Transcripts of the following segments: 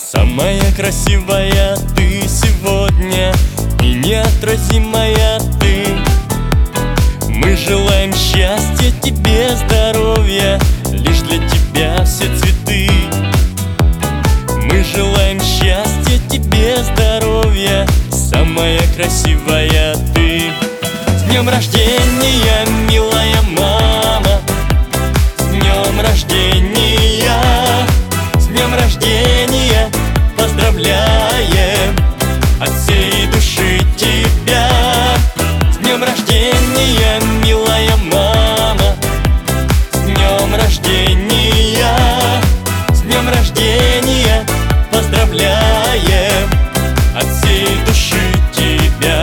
Самая красивая ты сегодня и неотразимая ты. Мы желаем счастья тебе, здоровья, лишь для тебя все цветы. Мы желаем счастья тебе, здоровья, самая красивая ты. С днем рождения, милая мама! С днем рождения! С днем рождения! Поздравляем от всей души тебя! С днем рождения, милая мама! С днем рождения! С днем рождения! Поздравляем от всей души тебя!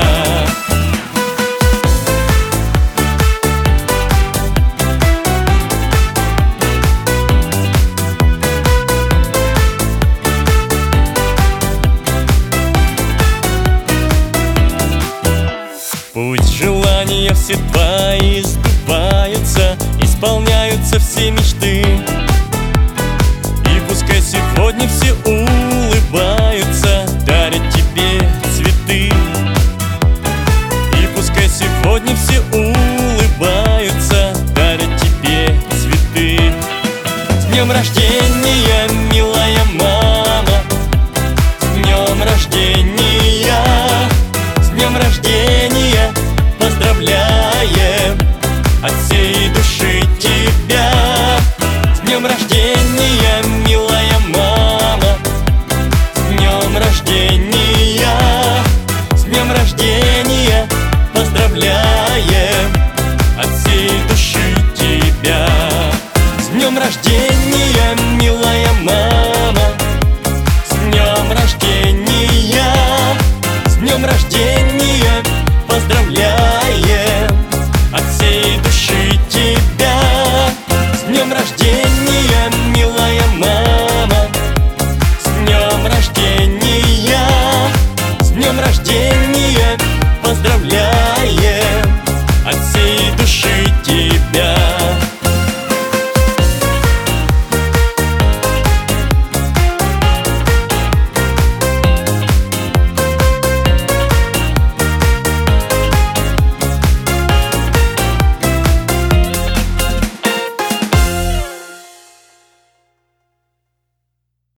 Пусть желания все твои сбываются, исполняются все мечты.